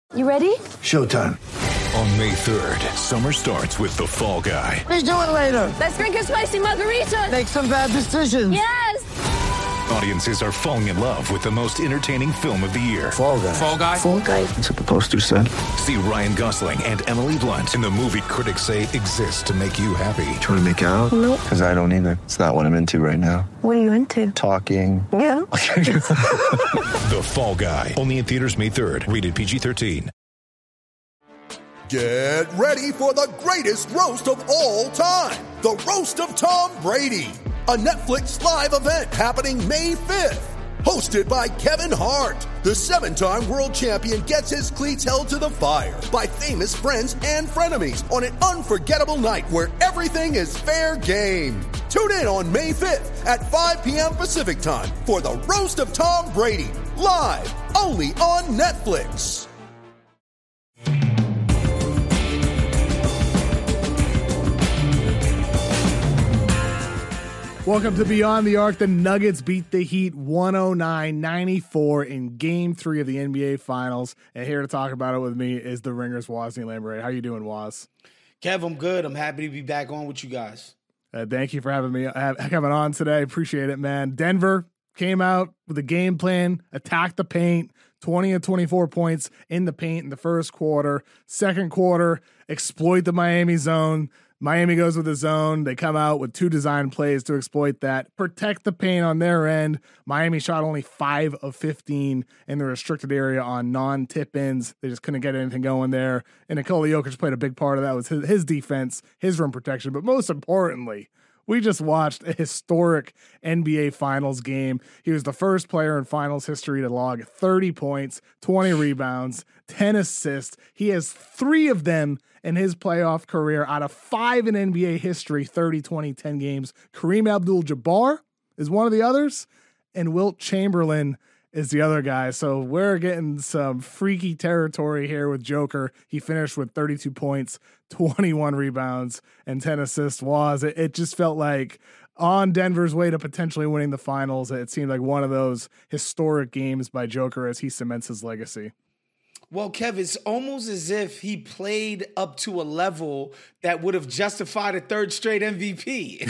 You ready? Showtime. On May 3rd, summer starts with The Fall Guy. Let's do it later. Let's drink a spicy margarita. Make some bad decisions. Yes! Audiences are falling in love with the most entertaining film of the year. Fall Guy. Fall Guy? Fall Guy. That's what the poster said. See Ryan Gosling and Emily Blunt in the movie critics say exists to make you happy. Trying to make it out? Nope. Because I don't either. It's not what I'm into right now. What are you into? Talking. Yeah. The Fall Guy. Only in theaters May 3rd. Rated PG-13. Get ready for the greatest roast of all time. The Roast of Tom Brady. A Netflix live event happening May 5th. Hosted by Kevin Hart. The 7-time world champion gets his cleats held to the fire by famous friends and frenemies on an unforgettable night where everything is fair game. Tune in on May 5th at 5 p.m. Pacific time for the Roast of Tom Brady. Live only on Netflix. Welcome to Beyond the Arc. The Nuggets beat the Heat 109-94 in Game 3 of the NBA Finals. And here to talk about it with me is the Ringer's Wosny Lambre. How you doing, Woz? Kev, I'm good. I'm happy to be back on with you guys. Thank you for having me coming on today. Appreciate it, man. Denver came out with a game plan, attacked the paint, 20 and 24 points in the paint in the first quarter. Second quarter, exploit the Miami zone. Miami goes with the zone. They come out with 2 design plays to exploit that, protect the paint on their end. Miami shot only 5 of 15 in the restricted area on non-tip-ins. They just couldn't get anything going there. And Nikola Jokic played a big part of that. Was his defense, his rim protection. But most importantly, we just watched a historic NBA Finals game. He was the first player in Finals history to log 30 points, 20 rebounds, 10 assists. He has 3 of them in his playoff career out of 5 in NBA history, 30, 20, 10 games. Kareem Abdul-Jabbar is one of the others, and Wilt Chamberlain is the other guy. So we're getting some freaky territory here with Joker. He finished with 32 points, 21 rebounds, and 10 assists. It just felt like on Denver's way to potentially winning the finals. It seemed like one of those historic games by Joker as he cements his legacy. Well, Kev, it's almost as if he played up to a level that would have justified a third straight MVP.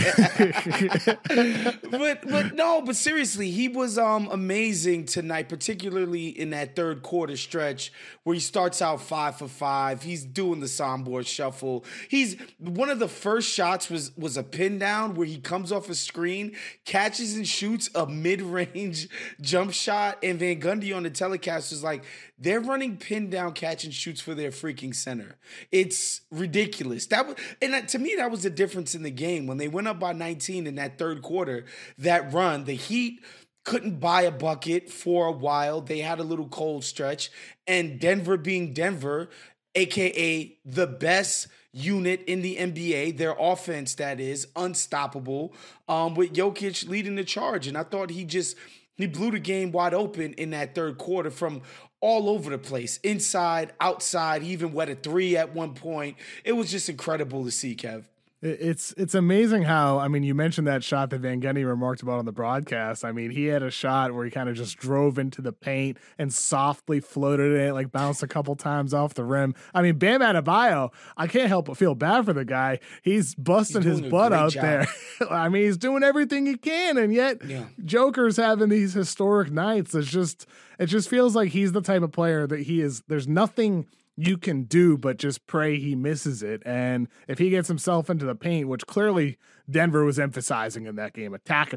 but seriously, he was amazing tonight, particularly in that third quarter stretch where he starts out 5 for 5. He's doing the soundboard shuffle. He's one of the first shots was a pin down where he comes off a screen, catches and shoots a mid-range jump shot, and Van Gundy on the telecast was like, they're running pin down catch and shoots for their freaking center. It's ridiculous. To me, that was the difference in the game. When they went up by 19 in that third quarter, that run, the Heat couldn't buy a bucket for a while. They had a little cold stretch. And Denver being Denver, a.k.a. the best unit in the NBA, their offense, that is, unstoppable, with Jokic leading the charge. And I thought he blew the game wide open in that third quarter from all over the place, inside, outside. He even wet a 3 at one point. It was just incredible to see, Kev. It's amazing how, I mean, you mentioned that shot that Van Gundy remarked about on the broadcast. I mean, he had a shot where he kind of just drove into the paint and softly floated it, like bounced a couple times off the rim. I mean, Bam Adebayo, I can't help but feel bad for the guy. He's busting his butt out there. I mean, he's doing everything he can, and yet Joker's having these historic nights. It just feels like he's the type of player that he is. There's nothing you can do but just pray he misses it. And if he gets himself into the paint, which clearly Denver was emphasizing in that game, attack.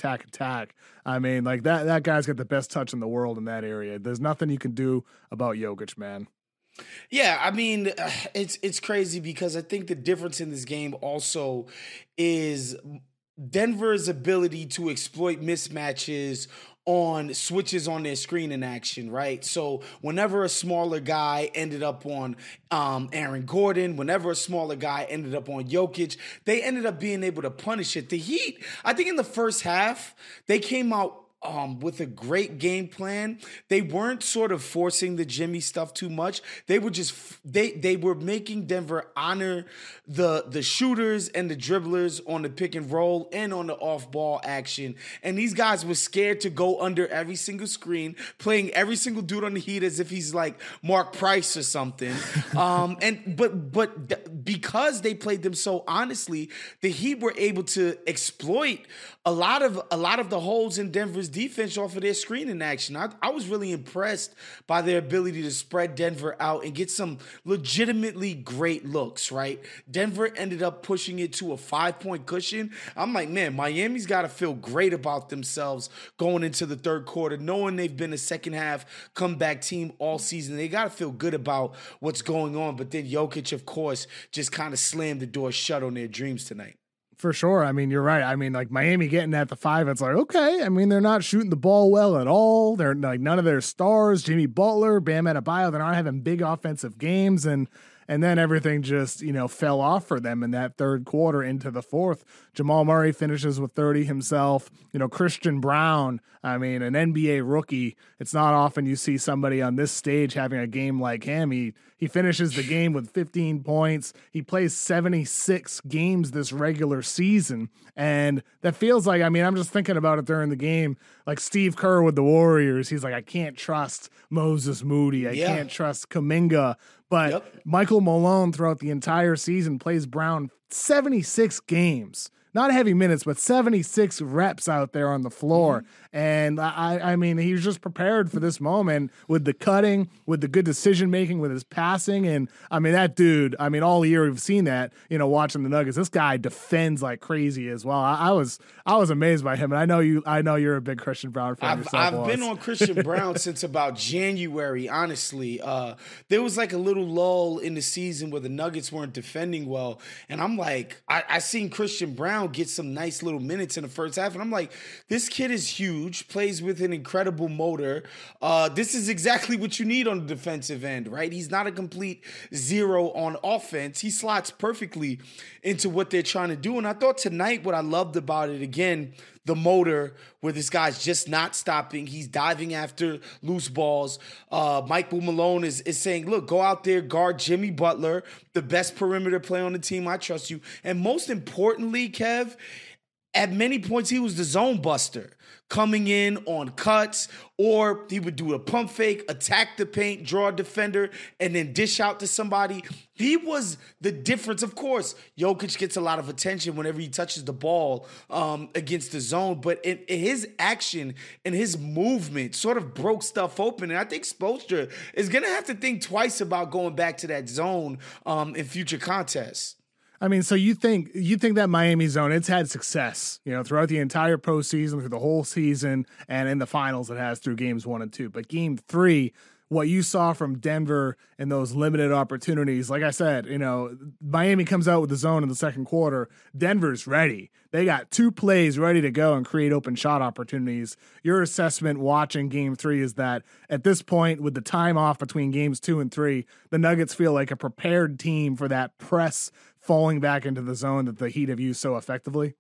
I mean, like that guy's got the best touch in the world in that area. There's nothing you can do about Jokic, man. Yeah, I mean, it's crazy because I think the difference in this game also is Denver's ability to exploit mismatches on switches on their screen in action, right? So whenever a smaller guy ended up on Aaron Gordon, whenever a smaller guy ended up on Jokic, they ended up being able to punish it. The Heat, I think in the first half, they came out with a great game plan. They weren't sort of forcing the Jimmy stuff too much. They were just they were making Denver honor the shooters and the dribblers on the pick and roll and on the off-ball action. And these guys were scared to go under every single screen, playing every single dude on the Heat as if he's like Mark Price or something. But because they played them so honestly, the Heat were able to exploit a lot of the holes in Denver's defense off of their screening action. I was really impressed by their ability to spread Denver out and get some legitimately great looks, right? Denver ended up pushing it to a 5-point cushion. I'm like, man, Miami's got to feel great about themselves going into the third quarter, knowing they've been a second half comeback team all season. They got to feel good about what's going on. But then Jokic, of course, just kind of slammed the door shut on their dreams tonight. For sure. I mean, you're right. I mean, like Miami getting at the 5, it's like, okay. I mean, they're not shooting the ball well at all. They're like none of their stars, Jimmy Butler, Bam Adebayo, they're not having big offensive games. And then everything just, fell off for them in that third quarter into the fourth. Jamal Murray finishes with 30 himself. Christian Brown, I mean, an NBA rookie. It's not often you see somebody on this stage having a game like him. He finishes the game with 15 points. He plays 76 games this regular season. And that feels like, I mean, I'm just thinking about it during the game, like Steve Kerr with the Warriors. He's like, I can't trust Moses Moody. I can't trust Kuminga. But Michael Malone throughout the entire season plays Brown 76 games. Not heavy minutes, but 76 reps out there on the floor. Mm-hmm. And I mean, he was just prepared for this moment with the cutting, with the good decision-making, with his passing. And I mean, that dude, I mean, all year we've seen that, watching the Nuggets. This guy defends like crazy as well. I was amazed by him. And I know you're a big Christian Brown fan yourself. I've been on Christian Brown since about January, honestly. There was like a little lull in the season where the Nuggets weren't defending well. And I'm like, I seen Christian Brown get some nice little minutes in the first half. And I'm like, this kid is huge, plays with an incredible motor. This is exactly what you need on the defensive end, right? He's not a complete zero on offense. He slots perfectly into what they're trying to do. And I thought tonight what I loved about it, again, the motor where this guy's just not stopping. He's diving after loose balls. Michael Malone is saying, look, go out there, guard Jimmy Butler, the best perimeter player on the team. I trust you. And most importantly, Kev, at many points, he was the zone buster, coming in on cuts, or he would do a pump fake, attack the paint, draw a defender, and then dish out to somebody. He was the difference. Of course, Jokic gets a lot of attention whenever he touches the ball against the zone, but in his action and his movement sort of broke stuff open. And I think Spoelstra is going to have to think twice about going back to that zone in future contests. I mean, so you think that Miami zone, it's had success, throughout the entire postseason, through the whole season, and in the finals it has through games 1 and 2. But game 3, what you saw from Denver in those limited opportunities, like I said, Miami comes out with the zone in the second quarter. Denver's ready. They got 2 plays ready to go and create open shot opportunities. Your assessment watching game 3 is that at this point, with the time off between games 2 and 3, the Nuggets feel like a prepared team for that press falling back into the zone that the Heat have used so effectively?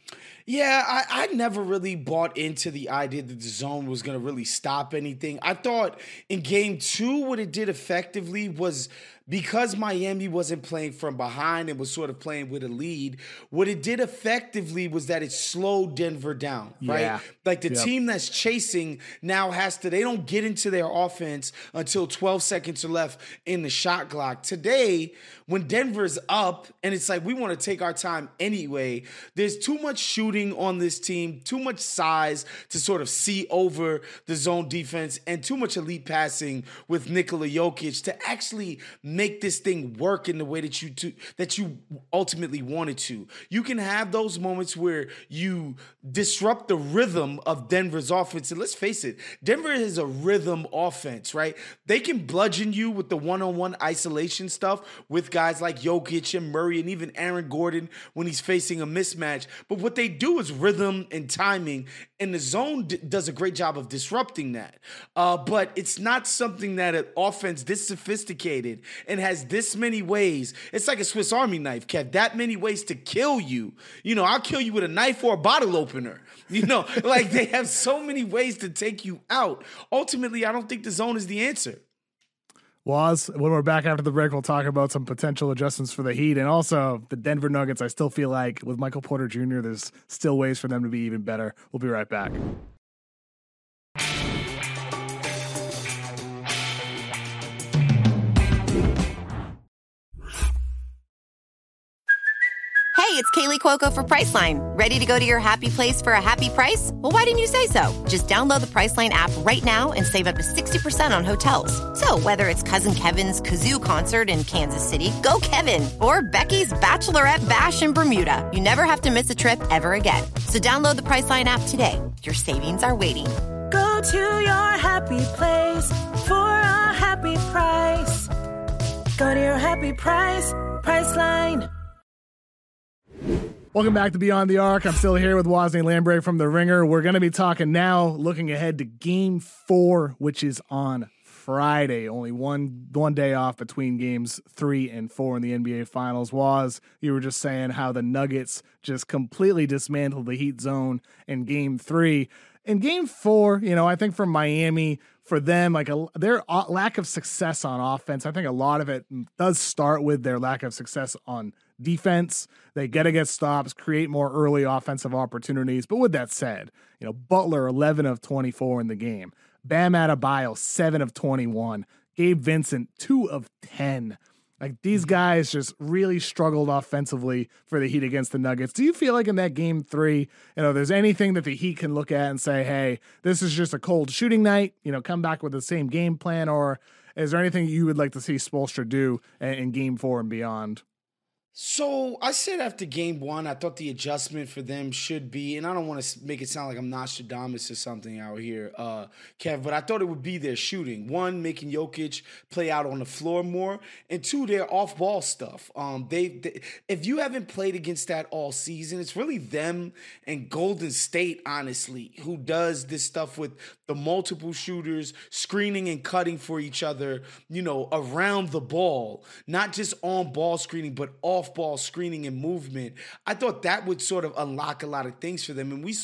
Yeah, I never really bought into the idea that the zone was going to really stop anything. I thought in game 2, what it did effectively was, because Miami wasn't playing from behind and was sort of playing with a lead, what it did effectively was that it slowed Denver down, right? Yeah. Like the team that's chasing now they don't get into their offense until 12 seconds are left in the shot clock. Today, when Denver's up and it's like, we want to take our time anyway, there's too much shooting on this team, too much size to sort of see over the zone defense, and too much elite passing with Nikola Jokic to actually make this thing work in the way that you ultimately want it to. You can have those moments where you disrupt the rhythm of Denver's offense. And let's face it, Denver is a rhythm offense, right? They can bludgeon you with the one-on-one isolation stuff with guys like Jokic and Murray and even Aaron Gordon when he's facing a mismatch. But what they do do is rhythm and timing, and the zone does a great job of disrupting that. But it's not something that an offense this sophisticated and has this many ways. It's like a Swiss Army knife, Kev. That many ways to kill you. I'll kill you with a knife or a bottle opener. Like they have so many ways to take you out. Ultimately, I don't think the zone is the answer. When we're back after the break, we'll talk about some potential adjustments for the Heat and also the Denver Nuggets. I still feel like with Michael Porter Jr., there's still ways for them to be even better. We'll be right back. Hey, it's Kaylee Cuoco for Priceline. Ready to go to your happy place for a happy price? Well, why didn't you say so? Just download the Priceline app right now and save up to 60% on hotels. So whether it's Cousin Kevin's Kazoo Concert in Kansas City, go Kevin, or Becky's Bachelorette Bash in Bermuda, you never have to miss a trip ever again. So download the Priceline app today. Your savings are waiting. Go to your happy place for a happy price. Go to your happy price, Priceline. Welcome back to Beyond the Arc. I'm still here with Wosny Lambre from The Ringer. We're going to be talking now, looking ahead to Game 4, which is on Friday. Only one day off between Games 3 and 4 in the NBA Finals. Woz, you were just saying how the Nuggets just completely dismantled the Heat zone in Game 3. In Game 4, I think for Miami, for them, their lack of success on offense, I think a lot of it does start with their lack of success on defense. They got to get stops, create more early offensive opportunities. But with that said, Butler 11 of 24 in the game, Bam Adebayo 7 of 21, Gabe Vincent 2 of 10. Like these guys just really struggled offensively for the Heat against the Nuggets. Do you feel like in that Game 3, there's anything that the Heat can look at and say, hey, this is just a cold shooting night, come back with the same game plan? Or is there anything you would like to see Spoelstra do in Game 4 and beyond? So I said after Game 1, I thought the adjustment for them should be, and I don't want to make it sound like I'm Nostradamus or something out here, Kev, but I thought it would be their shooting. 1, making Jokic play out on the floor more, and 2, their off-ball stuff. They if you haven't played against that all season, it's really them and Golden State, honestly, who does this stuff with the multiple shooters, screening and cutting for each other, around the ball, not just on-ball screening, but off-ball screening and movement. I thought that would sort of unlock a lot of things for them. And we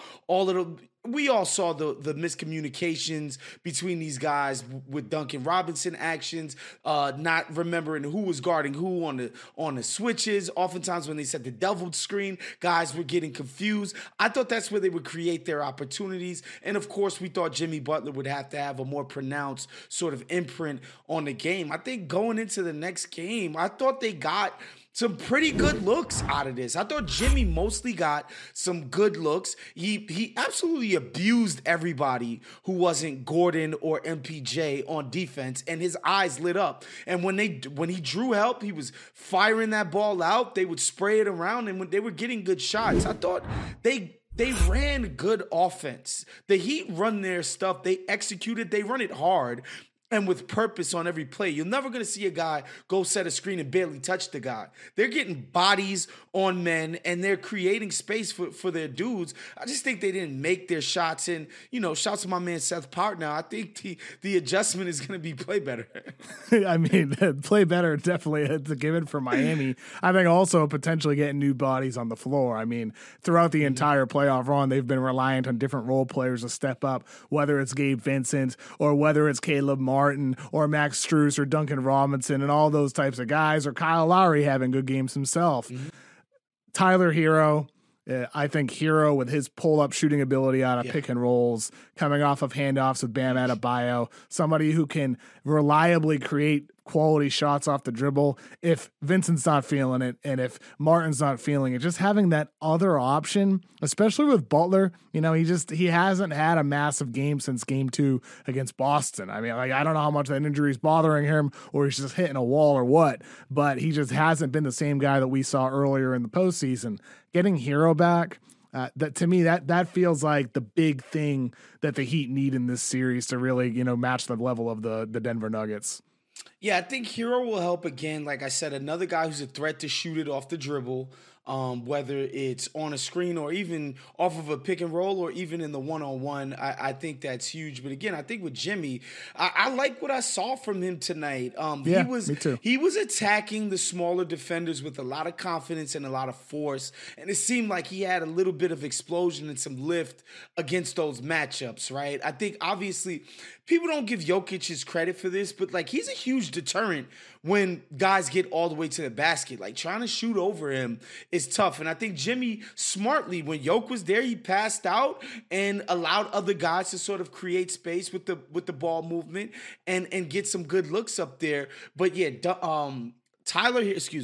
all saw the miscommunications between these guys with Duncan Robinson actions, not remembering who was guarding who on the switches. Oftentimes when they set the double screen, guys were getting confused. I thought that's where they would create their opportunities. And of course, we thought Jimmy Butler would have to have a more pronounced sort of imprint on the game. I think going into the next game, I thought they got some pretty good looks out of this. I thought Jimmy mostly got some good looks. He absolutely abused everybody who wasn't Gordon or MPJ on defense, and his eyes lit up. And when he drew help, he was firing that ball out. They would spray it around, and when they were getting good shots, I thought they ran good offense. The Heat run their stuff. They executed. They run it hard and with purpose on every play. You're never going to see a guy go set a screen and barely touch the guy. They're getting bodies on men, and they're creating space for their dudes. I just think they didn't make their shots. And, shouts to my man Seth Partner. I think the adjustment is going to be play better. I mean, play better, definitely it's a given for Miami. I think also potentially getting new bodies on the floor. I mean, throughout the entire playoff run, they've been reliant on different role players to step up, whether it's Gabe Vincent or whether it's Caleb Martin or Max Strus or Duncan Robinson and all those types of guys, or Kyle Lowry having good games himself. Mm-hmm. Tyler Hero, I think Hero with his pull-up shooting ability out of pick and rolls, coming off of handoffs with Bam Adebayo, somebody who can reliably create quality shots off the dribble. If Vincent's not feeling it and if Martin's not feeling it, just having that other option, especially with Butler, he hasn't had a massive game since Game 2 against Boston. I mean, I don't know how much that injury is bothering him or he's just hitting a wall or what, but he just hasn't been the same guy that we saw earlier in the postseason. Getting Hero back, that to me, that feels like the big thing that the Heat need in this series to really, match the level of the Denver Nuggets. Yeah, I think Hero will help again. Like I said, another guy who's a threat to shoot it off the dribble. whether it's on a screen or even off of a pick and roll or even in the one-on-one. I think that's huge. But again, I think with Jimmy, I like what I saw from him tonight. Me too. He was attacking the smaller defenders with a lot of confidence and a lot of force, and it seemed like he had a little bit of explosion and some lift against those matchups, right? I think obviously people don't give Jokic his credit for this, but like he's a huge deterrent when guys get all the way to the basket. Like trying to shoot over him is tough. And I think Jimmy smartly, when Jokic was there, he passed out and allowed other guys to sort of create space with the ball movement and get some good looks up there. But yeah, Tyler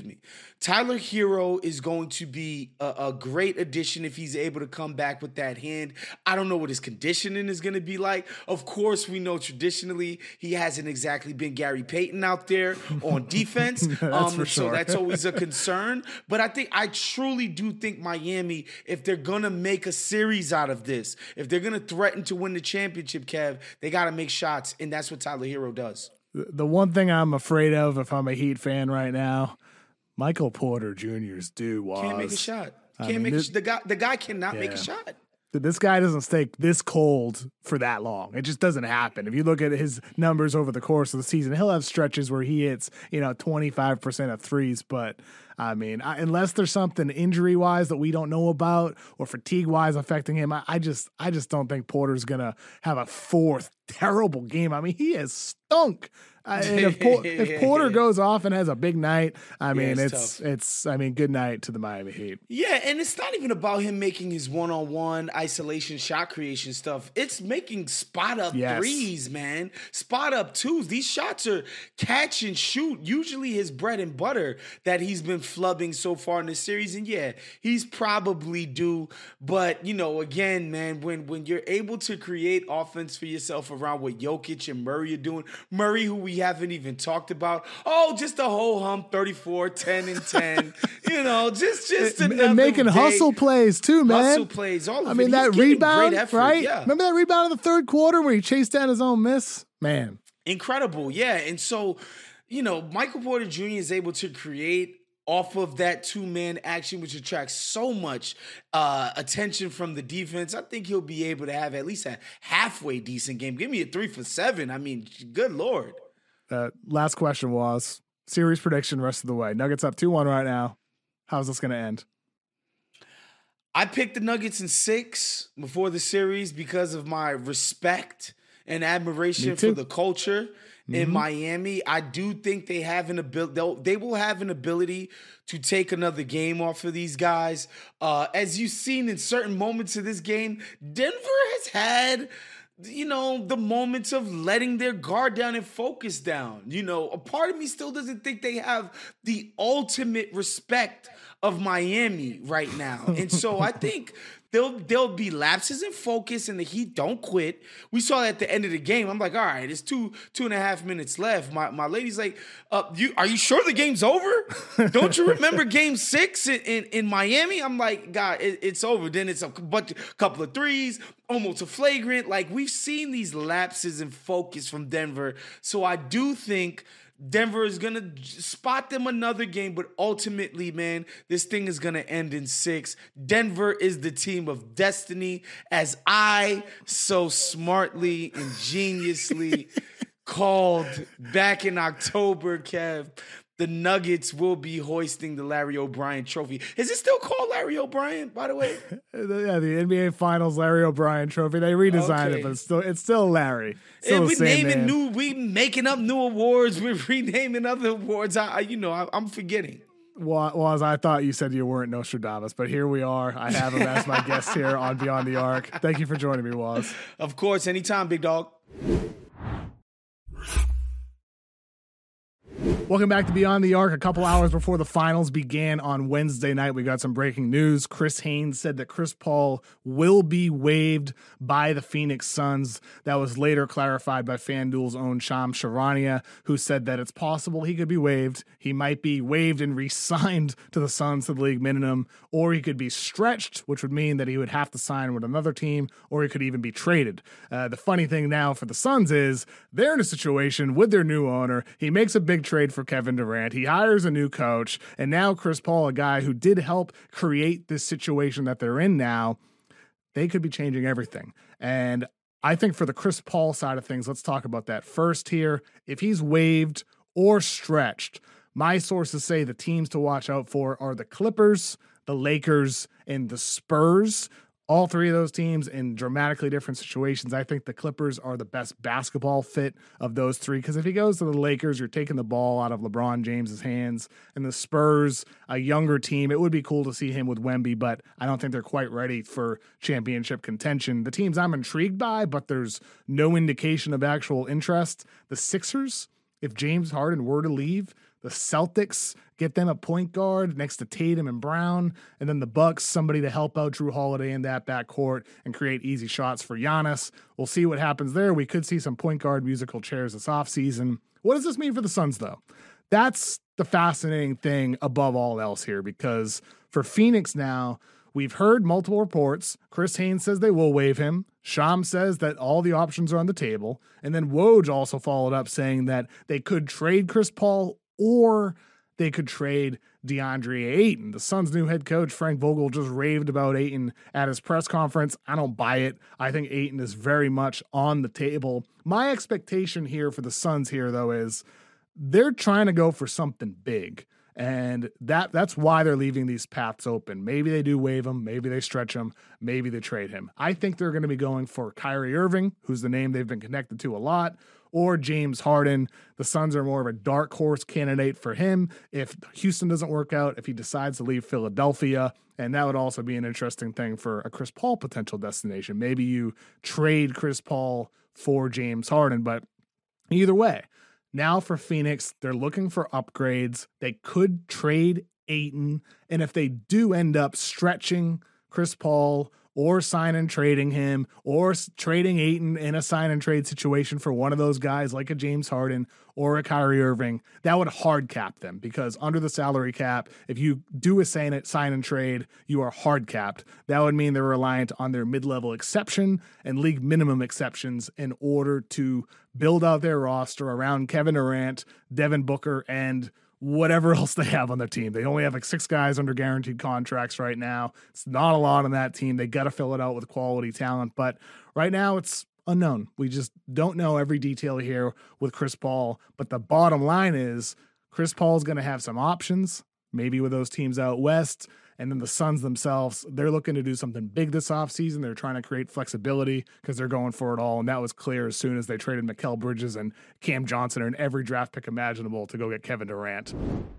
Hero is going to be a great addition if he's able to come back with that hand. I don't know what his conditioning is going to be like. Of course, we know traditionally he hasn't exactly been Gary Payton out there on defense. That's for sure. So that's always a concern. But I truly do think Miami, if they're going to make a series out of this, if they're going to threaten to win the championship, Kev, they got to make shots, and that's what Tyler Hero does. The one thing I'm afraid of if I'm a Heat fan right now, Michael Porter Jr.'s due was can't make a shot. The guy cannot make a shot. This guy doesn't stay this cold for that long. It just doesn't happen. If you look at his numbers over the course of the season, he'll have stretches where he hits 25% of threes. But I mean, unless there's something injury wise that we don't know about or fatigue wise affecting him, I just don't think Porter's gonna have a fourth terrible game. I mean, he has stunk. And if Porter goes off and has a big night, I mean, it's good night to the Miami Heat. Yeah, and it's not even about him making his one-on-one isolation shot creation stuff. It's making spot-up threes, man. Spot-up twos. These shots are catch and shoot. Usually his bread and butter that he's been flubbing so far in this series. And yeah, he's probably due. But, again, man, when you're able to create offense for yourself around what Jokic and Murray are doing, Murray, who we haven't even talked about. Oh, just a whole hump, 34, 10, and 10. Just another and making day. Hustle plays too, man. Hustle plays, all of it. I mean, He's that rebound, effort, right? Yeah. Remember that rebound in the third quarter where he chased down his own miss? Man. Incredible, yeah. And so, Michael Porter Jr. is able to create off of that two-man action, which attracts so much attention from the defense. I think he'll be able to have at least a halfway decent game. Give me a 3 for 7. I mean, good Lord. Last question was series prediction rest of the way. Nuggets up 2-1 right now. How's this going to end? I picked the Nuggets in 6 before the series because of my respect and admiration for the culture in Miami. I do think they have an ability. They will have an ability to take another game off of these guys. As you've seen in certain moments of this game, Denver has had the moments of letting their guard down and focus down. A part of me still doesn't think they have the ultimate respect of Miami right now. And so I think there'll be lapses in focus and the Heat don't quit. We saw at the end of the game. I'm like, all right, it's 2.5 minutes left. My lady's like, are you sure the game's over? Don't you remember game 6 in Miami? I'm like, God, it's over. Then it's a couple of threes, almost a flagrant. Like, we've seen these lapses in focus from Denver. So I do think Denver is going to spot them another game, but ultimately, man, this thing is going to end in 6. Denver is the team of destiny, as I so smartly, ingeniously called back in October, Kev. The Nuggets will be hoisting the Larry O'Brien trophy. Is it still called Larry O'Brien, by the way? Yeah, the NBA Finals Larry O'Brien trophy. They redesigned it, but it's still Larry. Still we making up new awards. We're renaming other awards. I'm forgetting. Was I thought you said you weren't Nostradamus, but here we are. I have him as my guest here on Beyond the Arc. Thank you for joining me, Waz. Of course, anytime, big dog. Welcome back to Beyond the Arc. A couple hours before the finals began on Wednesday night, we got some breaking news. Chris Haynes said that Chris Paul will be waived by the Phoenix Suns. That was later clarified by FanDuel's own Shams Charania, who said that it's possible he could be waived. He might be waived and re-signed to the Suns to the league minimum, or he could be stretched, which would mean that he would have to sign with another team, or he could even be traded. The funny thing now for the Suns is they're in a situation with their new owner. He makes a big trade for for Kevin Durant. He hires a new coach, and now Chris Paul, a guy who did help create this situation that they're in now, they could be changing everything. And I think for the Chris Paul side of things, let's talk about that first here. If he's waived or stretched, my sources say the teams to watch out for are the Clippers, the Lakers, and the Spurs. All three of those teams in dramatically different situations. I think the Clippers are the best basketball fit of those three, because if he goes to the Lakers, you're taking the ball out of LeBron James's hands. And the Spurs, a younger team, it would be cool to see him with Wemby, but I don't think they're quite ready for championship contention. The teams I'm intrigued by, but there's no indication of actual interest. The Sixers, if James Harden were to leave, the Celtics, get them a point guard next to Tatum and Brown, and then the Bucks, somebody to help out Drew Holiday in that backcourt and create easy shots for Giannis. We'll see what happens there. We could see some point guard musical chairs this offseason. What does this mean for the Suns, though? That's the fascinating thing above all else here, because for Phoenix now, we've heard multiple reports. Chris Haynes says they will waive him. Shams says that all the options are on the table. And then Woj also followed up saying that they could trade Chris Paul or they could trade DeAndre Ayton. The Suns' new head coach, Frank Vogel, just raved about Ayton at his press conference. I don't buy it. I think Ayton is very much on the table. My expectation here for the Suns here, though, is they're trying to go for something big. And that's why they're leaving these paths open. Maybe they do waive him. Maybe they stretch him. Maybe they trade him. I think they're going to be going for Kyrie Irving, who's the name they've been connected to a lot, or James Harden. The Suns are more of a dark horse candidate for him if Houston doesn't work out, if he decides to leave Philadelphia. And that would also be an interesting thing for a Chris Paul potential destination. Maybe you trade Chris Paul for James Harden, but either way, now for Phoenix, they're looking for upgrades. They could trade Ayton, and if they do end up stretching Chris Paul or sign and trading him or trading Ayton in a sign and trade situation for one of those guys like a James Harden or a Kyrie Irving, that would hard cap them, because under the salary cap, if you do a sign and trade, you are hard capped. That would mean they're reliant on their mid-level exception and league minimum exceptions in order to build out their roster around Kevin Durant, Devin Booker, and whatever else they have on their team. They only have like 6 guys under guaranteed contracts right now. It's not a lot on that team. They got to fill it out with quality talent, but right now it's unknown. We just don't know every detail here with Chris Paul, but the bottom line is Chris Paul is going to have some options, maybe with those teams out west. And then the Suns themselves, they're looking to do something big this offseason. They're trying to create flexibility because they're going for it all. And that was clear as soon as they traded Mikal Bridges and Cam Johnson and every draft pick imaginable to go get Kevin Durant.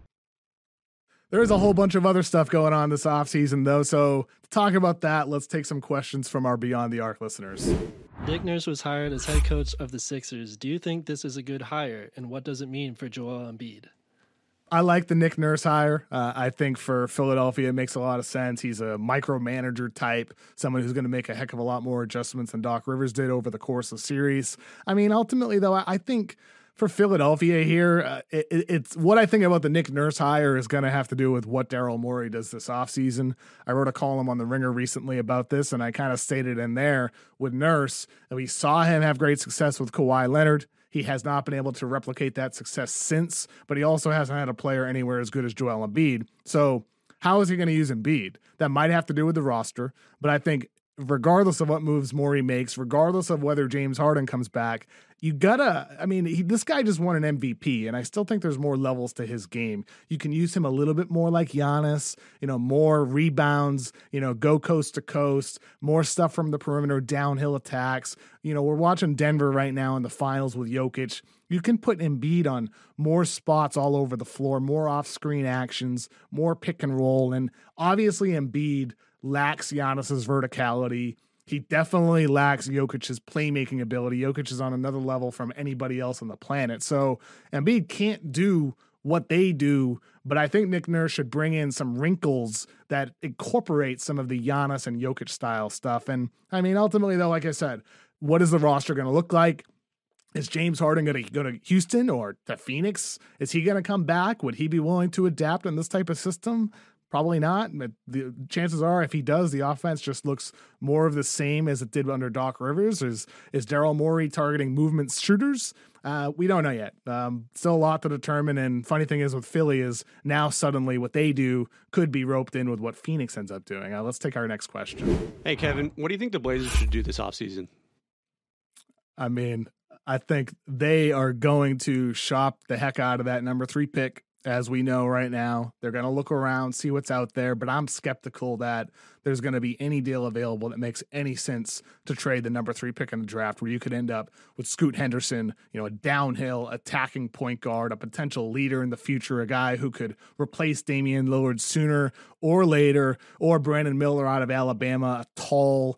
There's a whole bunch of other stuff going on this offseason, though. So to talk about that, let's take some questions from our Beyond the Arc listeners. Nick Nurse was hired as head coach of the Sixers. Do you think this is a good hire? And what does it mean for Joel Embiid? I like the Nick Nurse hire. I think for Philadelphia, it makes a lot of sense. He's a micromanager type, someone who's going to make a heck of a lot more adjustments than Doc Rivers did over the course of the series. I mean, ultimately, though, I think for Philadelphia here, it's what I think about the Nick Nurse hire is going to have to do with what Daryl Morey does this offseason. I wrote a column on The Ringer recently about this, and I kind of stated in there with Nurse that we saw him have great success with Kawhi Leonard. He has not been able to replicate that success since, but he also hasn't had a player anywhere as good as Joel Embiid. So how is he going to use Embiid? That might have to do with the roster, but I think regardless of what moves Morey makes, regardless of whether James Harden comes back, you gotta, I mean, this guy just won an MVP, and I still think there's more levels to his game. You can use him a little bit more like Giannis, more rebounds, go coast to coast, more stuff from the perimeter, downhill attacks. We're watching Denver right now in the finals with Jokic. You can put Embiid on more spots all over the floor, more off-screen actions, more pick and roll, and obviously Embiid lacks Giannis's verticality. He definitely lacks Jokic's playmaking ability. Jokic is on another level from anybody else on the planet. So Embiid can't do what they do, but I think Nick Nurse should bring in some wrinkles that incorporate some of the Giannis and Jokic style stuff. And I mean, ultimately though, like I said, what is the roster going to look like? Is James Harden going to go to Houston or to Phoenix? Is he going to come back? Would he be willing to adapt in this type of system? Probably not. But the chances are, if he does, the offense just looks more of the same as it did under Doc Rivers. Is Daryl Morey targeting movement shooters? We don't know yet. Still a lot to determine. And funny thing is with Philly is now suddenly what they do could be roped in with what Phoenix ends up doing. Let's take our next question. Hey, Kevin, what do you think the Blazers should do this offseason? I mean, I think they are going to shop the heck out of that number 3 pick. As we know right now, they're going to look around, see what's out there, but I'm skeptical that there's going to be any deal available that makes any sense to trade the number 3 pick in the draft, where you could end up with Scoot Henderson, a downhill attacking point guard, a potential leader in the future, a guy who could replace Damian Lillard sooner or later, or Brandon Miller out of Alabama, a tall,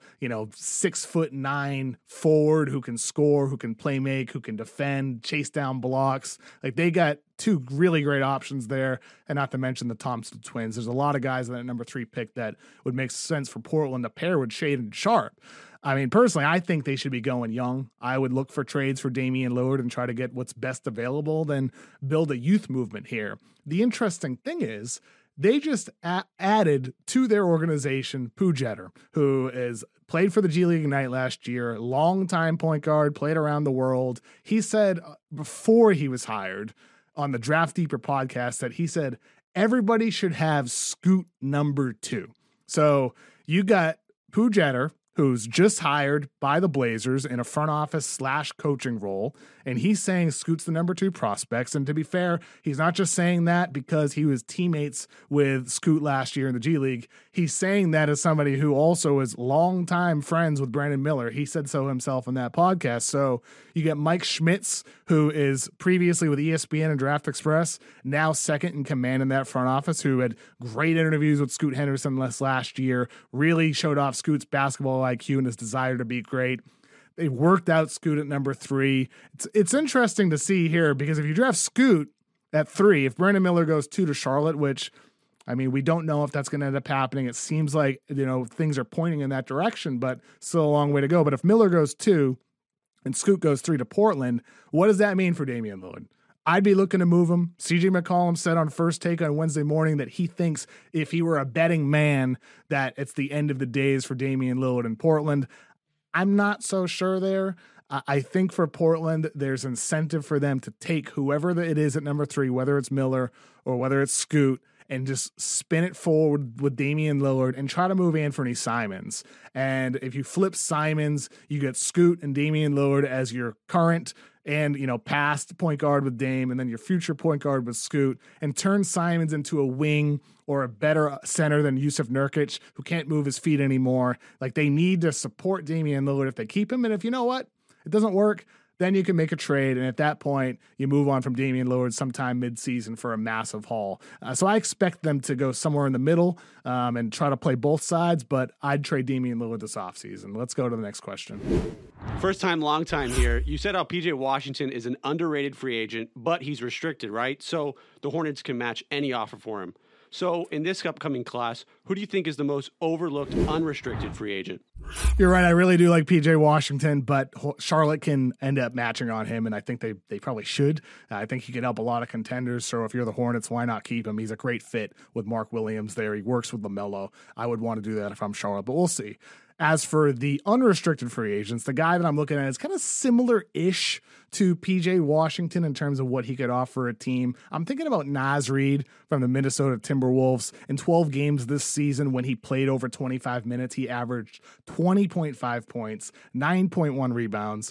6'9" forward who can score, who can play make, who can defend, chase down blocks. Like, they got 2 really great options there, and not to mention the Thompson twins. There's a lot of guys in that number 3 pick that would make sense for Portland to pair with Shaedon Sharpe. I mean, personally, I think they should be going young. I would look for trades for Damian Lillard and try to get what's best available, then build a youth movement here. The interesting thing is they just added to their organization Pooh Jeter, who is played for the G League Ignite last year, longtime point guard, played around the world. He said before he was hired on the Draft Deeper podcast that he said everybody should have Scoot number 2. So you got Pooh Jeter, who's just hired by the Blazers in a front office / coaching role, and he's saying Scoot's the number 2 prospects. And to be fair, he's not just saying that because he was teammates with Scoot last year in the G League. He's saying that as somebody who also is longtime friends with Brandon Miller. He said so himself in that podcast. So you get Mike Schmitz, who is previously with ESPN and Draft Express, now second in command in that front office, who had great interviews with Scoot Henderson last year, really showed off Scoot's basketball IQ and his desire to be great. They worked out Scoot at number 3. It's interesting to see here, because if you draft Scoot at 3, if Brandon Miller goes 2 to Charlotte, which, I mean, we don't know if that's going to end up happening. It seems like, things are pointing in that direction, but still a long way to go. But if Miller goes 2 and Scoot goes 3 to Portland, what does that mean for Damian Lillard? I'd be looking to move him. CJ McCollum said on First Take on Wednesday morning that he thinks if he were a betting man that it's the end of the days for Damian Lillard in Portland. I'm not so sure there. I think for Portland, there's incentive for them to take whoever it is at number 3, whether it's Miller or whether it's Scoot, and just spin it forward with Damian Lillard and try to move Anthony Simons. And if you flip Simons, you get Scoot and Damian Lillard as your current and, past point guard with Dame, and then your future point guard with Scoot, and turn Simons into a wing or a better center than Yusuf Nurkic, who can't move his feet anymore. Like, they need to support Damian Lillard if they keep him. And if it doesn't work, then you can make a trade. And at that point, you move on from Damian Lillard sometime midseason for a massive haul. So I expect them to go somewhere in the middle and try to play both sides, but I'd trade Damian Lillard this offseason. Let's go to the next question. First time, long time here. You said how PJ Washington is an underrated free agent, but he's restricted, right? So the Hornets can match any offer for him. So in this upcoming class, who do you think is the most overlooked unrestricted free agent? You're right. I really do like PJ Washington, but Charlotte can end up matching on him, and I think they probably should. I think he can help a lot of contenders. So if you're the Hornets, why not keep him? He's a great fit with Mark Williams there. He works with LaMelo. I would want to do that if I'm Charlotte, but we'll see. As for the unrestricted free agents, the guy that I'm looking at is kind of similar-ish to PJ Washington in terms of what he could offer a team. I'm thinking about Naz Reid from the Minnesota Timberwolves. In 12 games this season, when he played over 25 minutes, he averaged 20.5 points, 9.1 rebounds,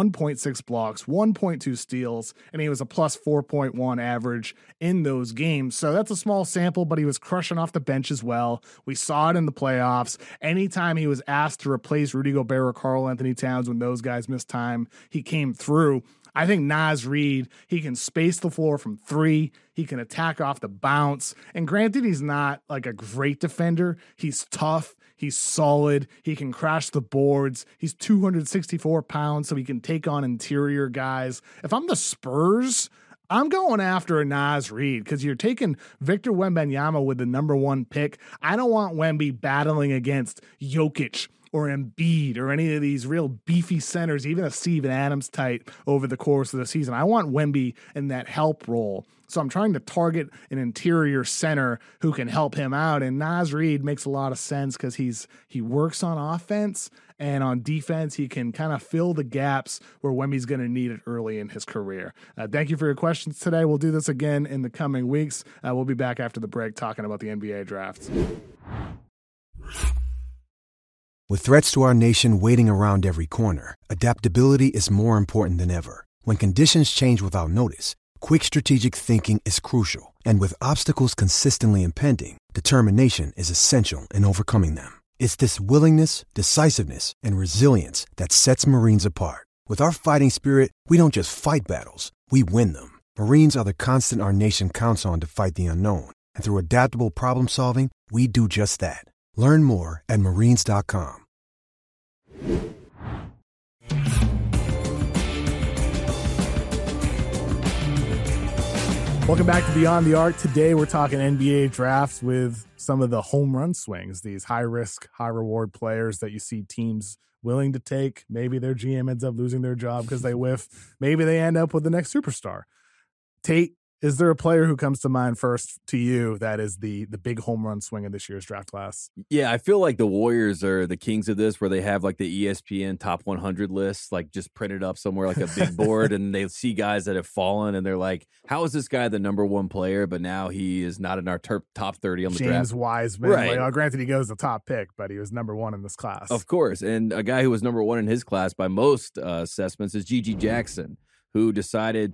1.6 blocks, 1.2 steals, and he was a plus 4.1 average in those games. So that's a small sample, but he was crushing off the bench as well. We saw it in the playoffs. Anytime he was asked to replace Rudy Gobert or Karl Anthony Towns when those guys missed time, he came through. I think Naz Reid, he can space the floor from 3. He can attack off the bounce. And granted, he's not like a great defender. He's tough. He's solid. He can crash the boards. He's 264 pounds, so he can take on interior guys. If I'm the Spurs, I'm going after a Naz Reid because you're taking Victor Wembanyama with the number 1 pick. I don't want Wemby battling against Jokic or Embiid or any of these real beefy centers, even a Steven Adams type over the course of the season. I want Wemby in that help role. So I'm trying to target an interior center who can help him out. And Naz Reid makes a lot of sense because he works on offense, and on defense, he can kind of fill the gaps where Wemby's going to need it early in his career. Thank you for your questions today. We'll do this again in the coming weeks. We'll be back after the break talking about the NBA draft. With threats to our nation waiting around every corner, adaptability is more important than ever. When conditions change without notice, quick strategic thinking is crucial. And with obstacles consistently impending, determination is essential in overcoming them. It's this willingness, decisiveness, and resilience that sets Marines apart. With our fighting spirit, we don't just fight battles, we win them. Marines are the constant our nation counts on to fight the unknown. And through adaptable problem solving, we do just that. Learn more at Marines.com. Welcome back to Beyond the Arc. Today we're talking NBA drafts with some of the home run swings, these high-risk, high-reward players that you see teams willing to take. Maybe their GM ends up losing their job because they whiff. Maybe they end up with the next superstar. Tate, is there a player who comes to mind first to you that is the big home run swing in this year's draft class? Yeah, I feel like the Warriors are the kings of this, where they have like the ESPN top 100 list, like just printed up somewhere like a big board, and they see guys that have fallen, and they're like, how is this guy the number one player, but now he is not in our top 30 on the draft? James Wiseman. Right. Like, granted, he goes the top pick, but he was number one in this class. Of course, and a guy who was number one in his class by most assessments is Gigi Jackson, who decided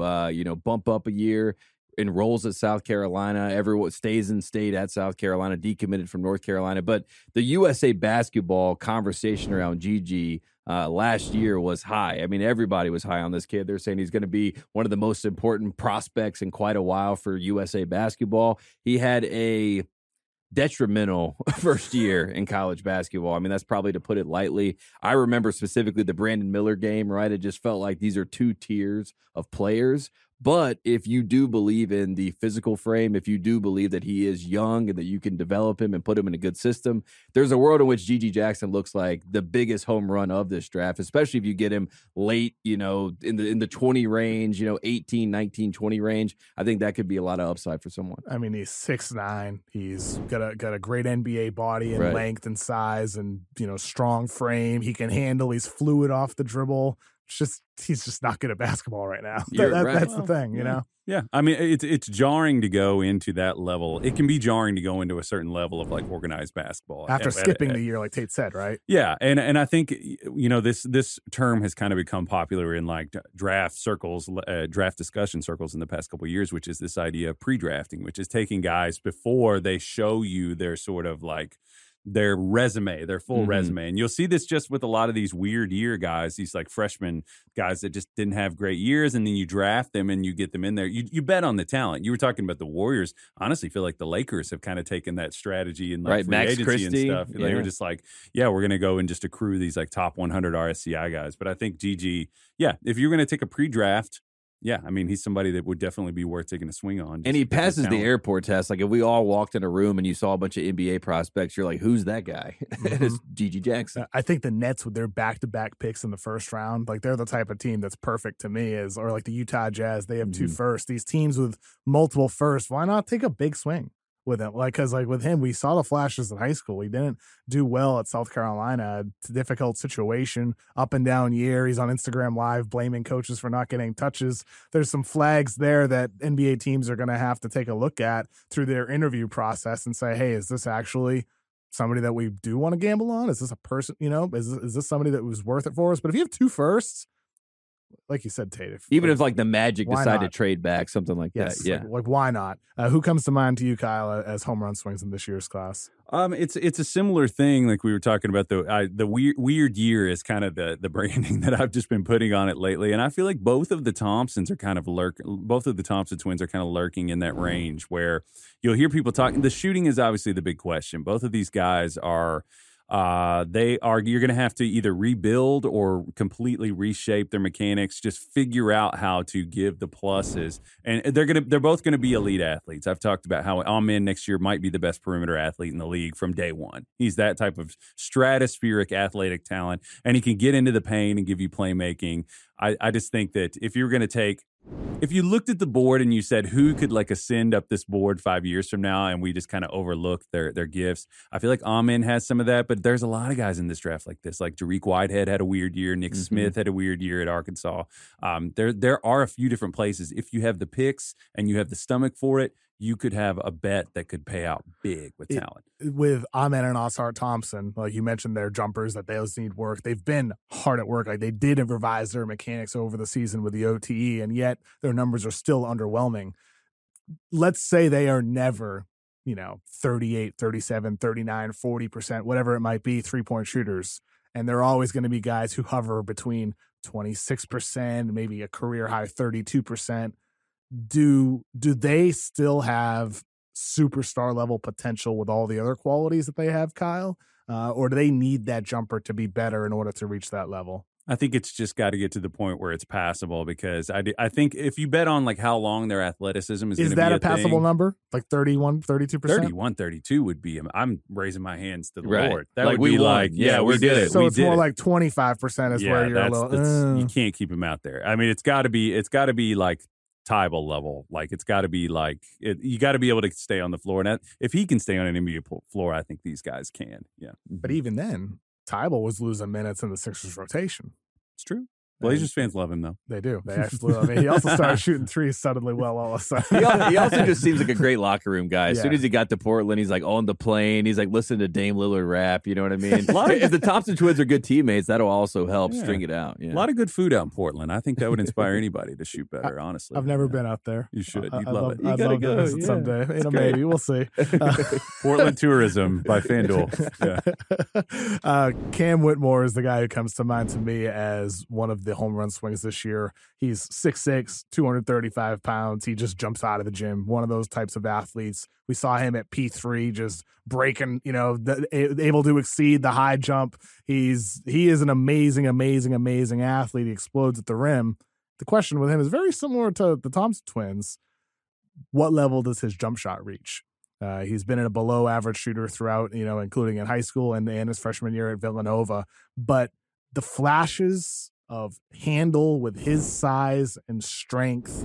to bump up a year, enrolls at South Carolina. Everyone stays in state at South Carolina, decommitted from North Carolina. But the USA basketball conversation around Gigi last year was high. I mean, everybody was high on this kid. They're saying he's going to be one of the most important prospects in quite a while for USA basketball. He had a detrimental first year in college basketball. I mean, that's probably to put it lightly. I remember specifically the Brandon Miller game, right? It just felt like these are two tiers of players. But if you do believe in the physical frame, if you do believe that he is young and that you can develop him and put him in a good system, there's a world in which Gigi Jackson looks like the biggest home run of this draft, especially if you get him late, in the 20 range, 18, 19, 20 range. I think that could be a lot of upside for someone. I mean, he's 6'9". He's got a great NBA body and length and size and, strong frame. He can handle, he's fluid off the dribble. He's just not good at basketball right now. That's the thing, you know? Yeah. I mean, it's jarring to go into that level. It can be jarring to go into a certain level of like organized basketball. After skipping the year, like Tate said, right? Yeah. And I think, this term has kind of become popular in like draft circles, draft discussion circles in the past couple of years, which is this idea of pre-drafting, which is taking guys before they show you their sort of like their resume, their full resume. And you'll see this just with a lot of these weird year guys, these like freshman guys that just didn't have great years, and then you draft them and you get them in there. You bet on the talent. You were talking about the Warriors. Honestly, feel like the Lakers have kind of taken that strategy and like free Max agency Christie, and stuff. They were just like, yeah, we're going to go and just accrue these like top 100 RSCI guys. But I think Gigi, if you're going to take a pre-draft, I mean, he's somebody that would definitely be worth taking a swing on. And he passes the airport test. Like, if we all walked in a room and you saw a bunch of NBA prospects, you're like, who's that guy? It's Gigi Jackson. I think the Nets, with their back-to-back picks in the first round, like, they're the type of team that's perfect to me, or like the Utah Jazz, they have 2 firsts. These teams with multiple firsts, why not take a big swing with him? Because with him, we saw the flashes in high school. He didn't do well at South Carolina. It's a difficult situation, up and down year. He's on Instagram Live blaming coaches for not getting touches. There's some flags there that NBA teams are going to have to take a look at through their interview process and say, hey, is this actually somebody that we do want to gamble on? Is this a person, is this somebody that was worth it for us? But if you have 2 firsts, like you said, Tate, if like the Magic decide to trade back, something like that. Yeah. Like why not? Who comes to mind to you, Kyle, as home run swings in this year's class? It's a similar thing. Like we were talking about, the weird year is kind of the branding that I've just been putting on it lately. And I feel like both of the Thompson twins are kind of lurking in that range where you'll hear people talking. The shooting is obviously the big question. Both of these guys are You're going to have to either rebuild or completely reshape their mechanics. Just figure out how to give the pluses, and they're both going to be elite athletes. I've talked about how Amen next year might be the best perimeter athlete in the league from day one. He's that type of stratospheric athletic talent, and he can get into the paint and give you playmaking. I just think that if you're going to if you looked at the board and you said who could like ascend up this board 5 years from now, and we just kind of overlook their gifts, I feel like Amen has some of that, but there's a lot of guys in this draft like this. Like Dariq Whitehead had a weird year. Nick Smith had a weird year at Arkansas. There are a few different places. If you have the picks and you have the stomach for it, you could have a bet that could pay out big with talent. With Amen and Oscar Thompson, like you mentioned, their jumpers that those need work. They've been hard at work. Like they did revise their mechanics over the season with the OTE, and yet their numbers are still underwhelming. Let's say they are never, 38, 37, 39, 40%, whatever it might be, three-point shooters. And they're always going to be guys who hover between 26%, maybe a career high 32%. Do they still have superstar level potential with all the other qualities that they have, Kyle? Or do they need that jumper to be better in order to reach that level? I think it's just got to get to the point where it's passable, because I think if you bet on like how long their athleticism is going to be that a passable number? Like 31, 32%? 31, 32 would be. I'm raising my hands to the Lord. That like would be like, we did it. So it's more like 25% is where you're a little. You can't keep him out there. I mean, it's got to be like Tybal level. Like it's got to be like you got to be able to stay on the floor. And if he can stay on an NBA floor, I think these guys can. Yeah, but even then, Tybal was losing minutes in the Sixers rotation. It's true. Blazers fans love him, though. They do. They actually love him. He also started shooting threes suddenly well all of a sudden. He also just seems like a great locker room guy. As soon as he got to Portland, he's like on the plane. He's like listening to Dame Lillard rap. You know what I mean? If the Thompson twins are good teammates, that'll also help string it out. Yeah. A lot of good food out in Portland. I think that would inspire anybody to shoot better, honestly. I've never been out there. You should. You'd love it. I'd love to visit someday. Maybe. We'll see. Portland Tourism by FanDuel. Yeah. Cam Whitmore is the guy who comes to mind to me as one of the home run swings this year. He's 6'6", 235 pounds. He just jumps out of the gym. One of those types of athletes. We saw him at P3 just breaking, able to exceed the high jump. He is an amazing athlete. He explodes at the rim. The question with him is very similar to the Thompson twins. What level does his jump shot reach? He's been a below average shooter throughout, including in high school and his freshman year at Villanova. But the flashes of handle with his size and strength,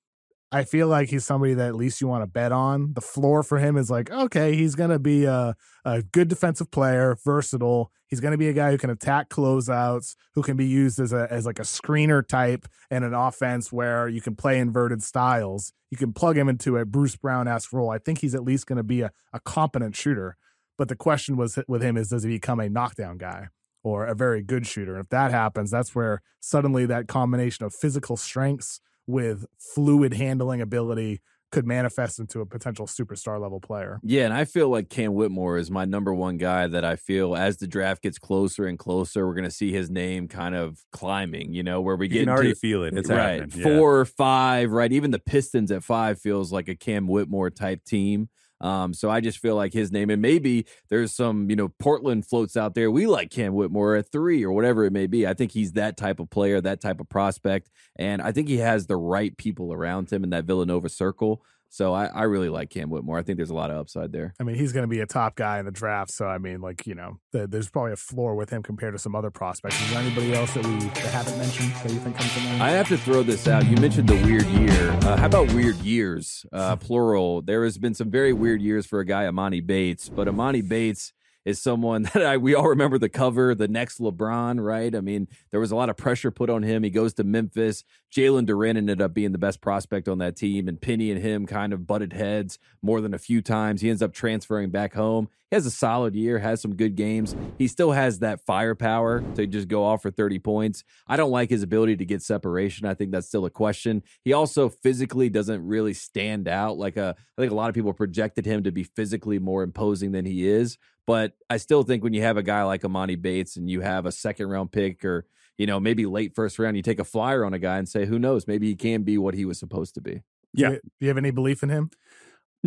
I feel like he's somebody that at least you want to bet on. The floor for him is like, okay, he's going to be a good defensive player, versatile. He's going to be a guy who can attack closeouts, who can be used as like a screener type in an offense where you can play inverted styles. You can plug him into a Bruce Brown-esque role. I think he's at least going to be a competent shooter. But the question with him is, does he become a knockdown guy or a very good shooter? And if that happens, that's where suddenly that combination of physical strengths with fluid handling ability could manifest into a potential superstar level player. Yeah, and I feel like Cam Whitmore is my number one guy that I feel as the draft gets closer and closer, we're going to see his name kind of climbing, where we get You can already feel it. It's happening. 4 or 5, right? Even the Pistons at 5 feels like a Cam Whitmore type team. So I just feel like his name, and maybe there's some, Portland floats out there. We like Cam Whitmore at 3 or whatever it may be. I think he's that type of player, that type of prospect. And I think he has the right people around him in that Villanova circle. So I really like Cam Whitmore. I think there's a lot of upside there. I mean, he's going to be a top guy in the draft. So, I mean, there's probably a floor with him compared to some other prospects. Is there anybody else that we haven't mentioned that you think comes to mind? I have to throw this out. You mentioned the weird year. How about weird years, plural? There has been some very weird years for a guy, Emoni Bates. But Emoni Bates is someone that we all remember the cover, the next LeBron, right? I mean, there was a lot of pressure put on him. He goes to Memphis. Jalen Duren ended up being the best prospect on that team, and Penny and him kind of butted heads more than a few times. He ends up transferring back home. He has a solid year, has some good games. He still has that firepower to just go off for 30 points. I don't like his ability to get separation. I think that's still a question. He also physically doesn't really stand out. I think a lot of people projected him to be physically more imposing than he is. But I still think when you have a guy like Emoni Bates and you have a second-round pick or, maybe late first round, you take a flyer on a guy and say, who knows, maybe he can be what he was supposed to be. Yeah. Do you have any belief in him? No.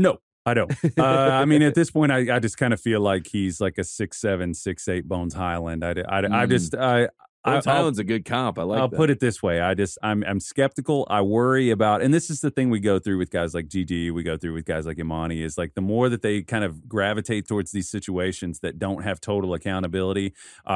I don't. I mean, at this point, I just kind of feel like he's like a 6'7", 6'8" Bones Highland. Bones Highland's a good comp. I'll put it this way. I'm skeptical. I worry about, and this is the thing we go through with guys like GG, we go through with guys like Imani, is like the more that they kind of gravitate towards these situations that don't have total accountability,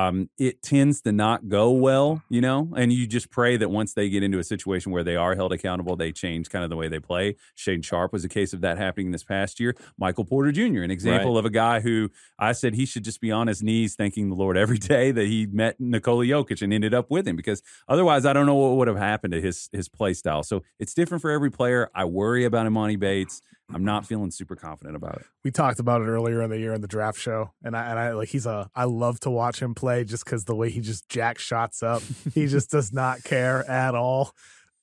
it tends to not go well, you know? And you just pray that once they get into a situation where they are held accountable, they change kind of the way they play. Shane Sharp was a case of that happening this past year. Michael Porter Jr., an example of a guy who I said he should just be on his knees thanking the Lord every day that he met Nikola Jokic and ended up with him, because otherwise I don't know what would have happened to his play style. So it's different for every player. I worry about Imani Bates. I'm not feeling super confident about it. We talked about it earlier in the year in the draft show, and I like I love to watch him play just because the way he just jacks shots up. He just does not care at all.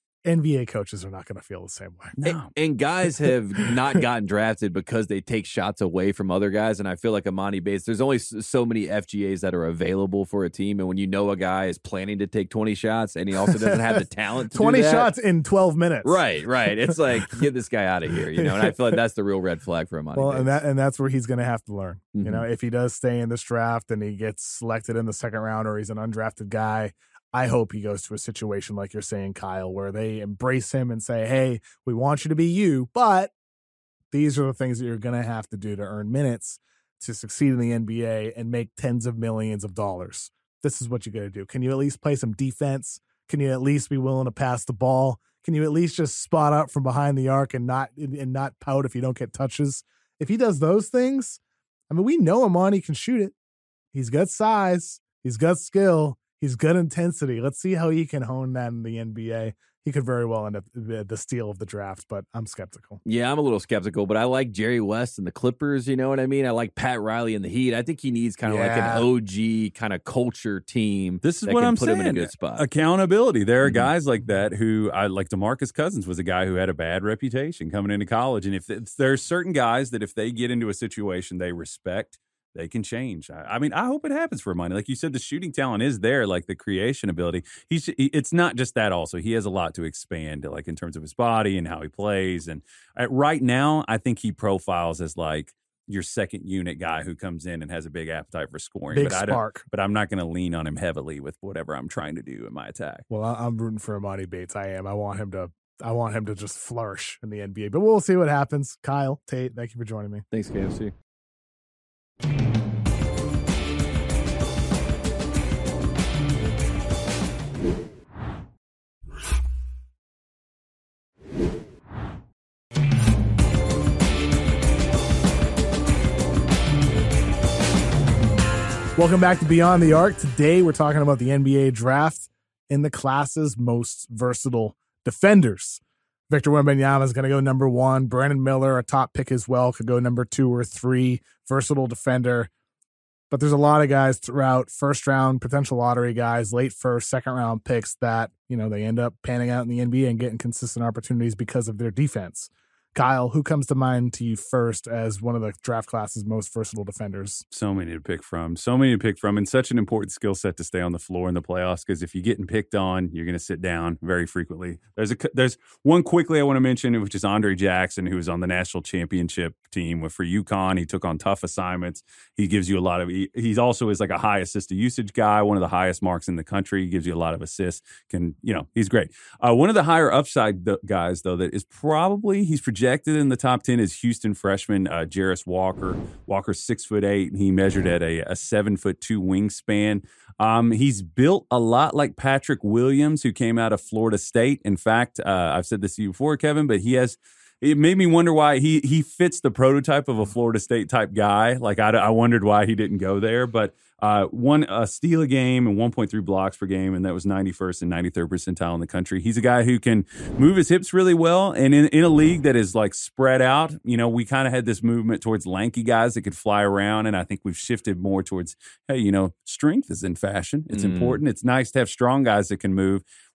NBA coaches are not going to feel the same way. No. And guys have not gotten drafted because they take shots away from other guys. And I feel like Imani Bates, there's only so many FGAs that are available for a team. And when you know a guy is planning to take 20 shots and he also doesn't have the talent to 20 do that, shots in 12 minutes. Right. It's like, get this guy out of here, you know? And I feel like that's the real red flag for Imani Bates. And that's where he's going to have to learn. Mm-hmm. You know, if he does stay in this draft and he gets selected in the second round or he's an undrafted guy, I hope he goes to a situation like you're saying, Kyle, where they embrace him and say, hey, we want you to be you, but these are the things that you're going to have to do to earn minutes to succeed in the NBA and make tens of millions of dollars. This is what you got to do. Can you at least play some defense? Can you at least be willing to pass the ball? Can you at least just spot up from behind the arc and not pout if you don't get touches? If he does those things, I mean, we know Imani can shoot it. He's got size. He's got skill. He's got intensity. Let's see how he can hone that in the NBA. He could very well end up the steal of the draft, but I'm skeptical. Yeah, I'm a little skeptical, but I like Jerry West and the Clippers, you know what I mean? I like Pat Riley and the Heat. I think he needs kind of like an OG kind of culture team. This is what I'm saying. Put him in a good spot. Accountability. There are guys like that who, like DeMarcus Cousins was a guy who had a bad reputation coming into college. And if there's certain guys that if they get into a situation they respect, they can change. I mean, I hope it happens for Imani. Like you said, the shooting talent is there, like the creation ability. It's not just that also. He has a lot to expand, like in terms of his body and how he plays. And right now, I think he profiles as like your second unit guy who comes in and has a big appetite for scoring. Big spark. But I'm not going to lean on him heavily with whatever I'm trying to do in my attack. Well, I'm rooting for Imani Bates. I am. I want him to just flourish in the NBA. But we'll see what happens. Kyle, Tate, thank you for joining me. Thanks, KFC. Welcome back to Beyond the Arc. Today we're talking about the NBA draft and the class's most versatile defenders. Victor Wembanyama is going to go number 1. Brandon Miller, a top pick as well, could go number 2 or 3. Versatile defender. But there's a lot of guys throughout, first round, potential lottery guys, late first, second round picks that, you know, they end up panning out in the NBA and getting consistent opportunities because of their defense. Kyle, who comes to mind to you first as one of the draft class's most versatile defenders? So many to pick from. And such an important skill set to stay on the floor in the playoffs, because if you're getting picked on, you're going to sit down very frequently. There's one quickly I want to mention, which is Andre Jackson, who was on the national championship team for UConn. He took on tough assignments. He gives you a lot of – he also is like a high assist to usage guy, one of the highest marks in the country. He gives you a lot of assists. He's great. One of the higher upside guys, though, that is probably – he's projected in the top 10 is Houston freshman Jarris Walker. Walker's 6'8", and he measured at a 7'2" wingspan. He's built a lot like Patrick Williams, who came out of Florida State. In fact, I've said this to you before, Kevin, but it made me wonder why he fits the prototype of a Florida State type guy. Like I wondered why he didn't go there, but won a steal a game and 1.3 blocks per game, and that was 91st and 93rd percentile in the country. He's a guy who can move his hips really well, and in a league that is like spread out, we kind of had this movement towards lanky guys that could fly around, and I think we've shifted more towards, hey, strength is in fashion. It's important. It's nice to have strong guys that can move.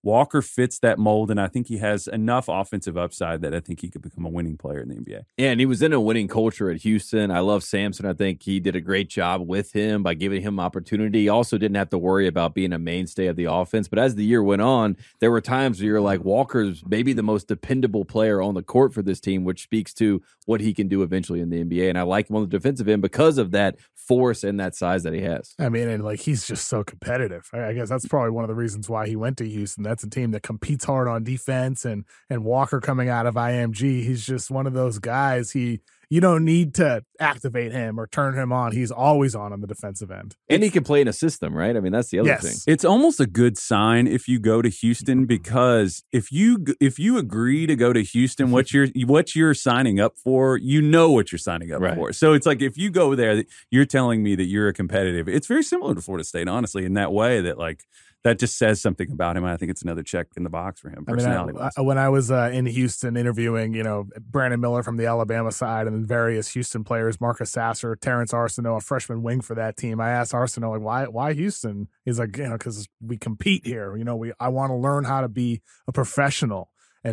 Walker fits that mold, and I think he has enough offensive upside that I think he could become a winning player in the NBA. Yeah, and he was in a winning culture at Houston. I love Sampson. I think he did a great job with him by giving him opportunity. He also didn't have to worry about being a mainstay of the offense. But as the year went on, there were times where you're like, Walker's maybe the most dependable player on the court for this team, which speaks to what he can do eventually in the NBA. And I like him on the defensive end because of that force and that size that he has. I mean, and like he's just so competitive. I guess that's probably one of the reasons why he went to Houston. That's a team that competes hard on defense, and Walker coming out of IMG, he's just one of those guys. You don't need to activate him or turn him on. He's always on the defensive end. And he can play in a system, right? I mean, that's the other thing. It's almost a good sign if you go to Houston, because if you agree to go to Houston, what you're signing up for, you know what you're signing up for. So it's like if you go there, you're telling me that you're a competitive. It's very similar to Florida State, honestly, in that way that like that just says something about him. And I think it's another check in the box for him, personality-wise. When I was in Houston interviewing, Brandon Miller from the Alabama side and then various Houston players, Marcus Sasser, Terrence Arsenault, a freshman wing for that team, I asked Arsenault, like, why Houston? He's like, because we compete here. I want to learn how to be a professional.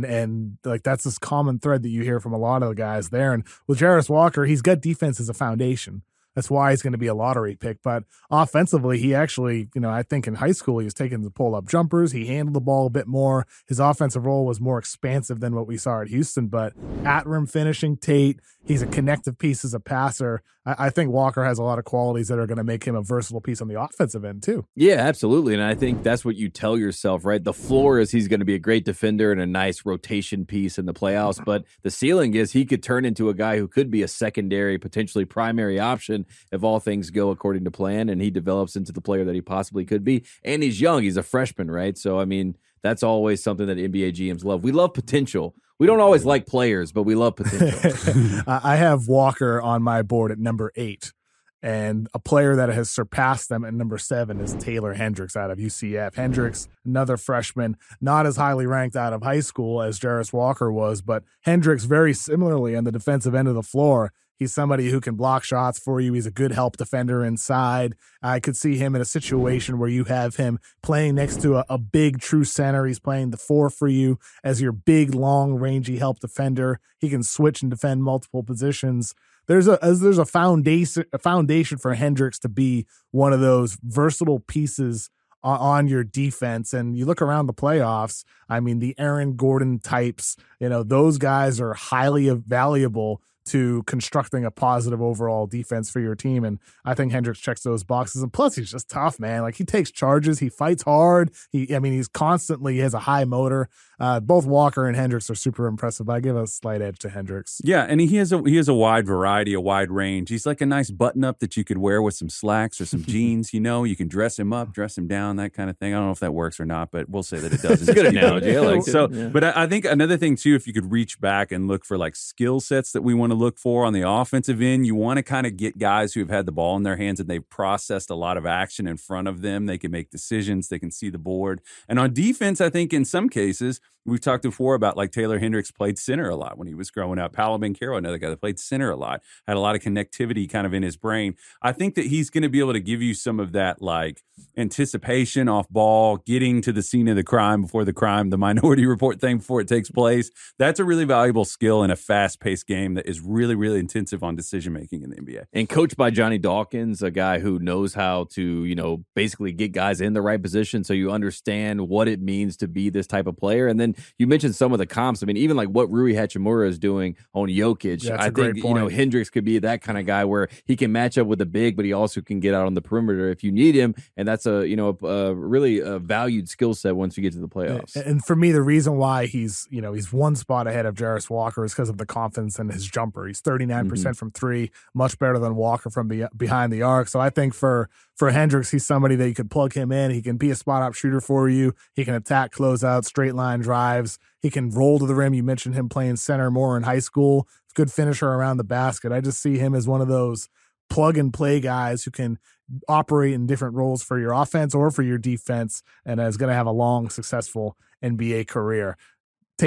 And like that's this common thread that you hear from a lot of the guys there. And with Jarace Walker, he's got defense as a foundation. That's why he's going to be a lottery pick. But offensively, he actually, I think in high school, he was taking the pull-up jumpers. He handled the ball a bit more. His offensive role was more expansive than what we saw at Houston. But at rim finishing, Tate, he's a connective piece as a passer. I think Walker has a lot of qualities that are going to make him a versatile piece on the offensive end, too. Yeah, absolutely. And I think that's what you tell yourself, right? The floor is he's going to be a great defender and a nice rotation piece in the playoffs. But the ceiling is he could turn into a guy who could be a secondary, potentially primary option if all things go according to plan and he develops into the player that he possibly could be. And he's young. He's a freshman, right? So, I mean, that's always something that NBA GMs love. We love potential. We don't always like players, but we love potential. I have Walker on my board at number 8. And a player that has surpassed them at number 7 is Taylor Hendricks out of UCF. Hendricks, another freshman, not as highly ranked out of high school as Jarace Walker was, but Hendricks very similarly on the defensive end of the floor. He's somebody who can block shots for you. He's a good help defender inside. I could see him in a situation where you have him playing next to a big true center. He's playing the 4 for you as your big, long, rangy help defender. He can switch and defend multiple positions. There's a foundation for Hendricks to be one of those versatile pieces on your defense. And you look around the playoffs, I mean, the Aaron Gordon types, those guys are highly valuable to constructing a positive overall defense for your team. And I think Hendricks checks those boxes. And plus, he's just tough, man. Like, he takes charges. He fights hard. He has a high motor. Both Walker and Hendricks are super impressive, but I give a slight edge to Hendricks. Yeah, and he has a wide variety, a wide range. He's like a nice button-up that you could wear with some slacks or some jeans, You can dress him up, dress him down, that kind of thing. I don't know if that works or not, but we'll say that it does. It's a good analogy. I like it. Yeah. But I think another thing, too, if you could reach back and look for, like, skill sets that we want to look for on the offensive end, you want to kind of get guys who have had the ball in their hands and they've processed a lot of action in front of them. They can make decisions. They can see the board. And on defense, I think in some cases, we've talked before about like Taylor Hendricks played center a lot when he was growing up. Paolo Banchero, another guy that played center a lot, had a lot of connectivity kind of in his brain. I think that he's going to be able to give you some of that like anticipation off ball, getting to the scene of the crime before the crime, the Minority Report thing before it takes place. That's a really valuable skill in a fast-paced game that is really, really intensive on decision-making in the NBA. And coached by Johnny Dawkins, a guy who knows how to, basically get guys in the right position so you understand what it means to be this type of player. And then you mentioned some of the comps. I mean, even like what Rui Hachimura is doing on Jokic. Yeah, I think, Hendricks could be that kind of guy where he can match up with the big, but he also can get out on the perimeter if you need him. And that's a really valued skill set once you get to the playoffs. And for me, the reason why he's one spot ahead of Jarace Walker is because of the confidence in his jumper. He's 39% from 3, much better than Walker from behind the arc. So I think for Hendricks, he's somebody that you could plug him in. He can be a spot-up shooter for you. He can attack closeouts, straight-line drives. He can roll to the rim. You mentioned him playing center more in high school. Good finisher around the basket. I just see him as one of those plug-and-play guys who can operate in different roles for your offense or for your defense and is going to have a long, successful NBA career. Tate,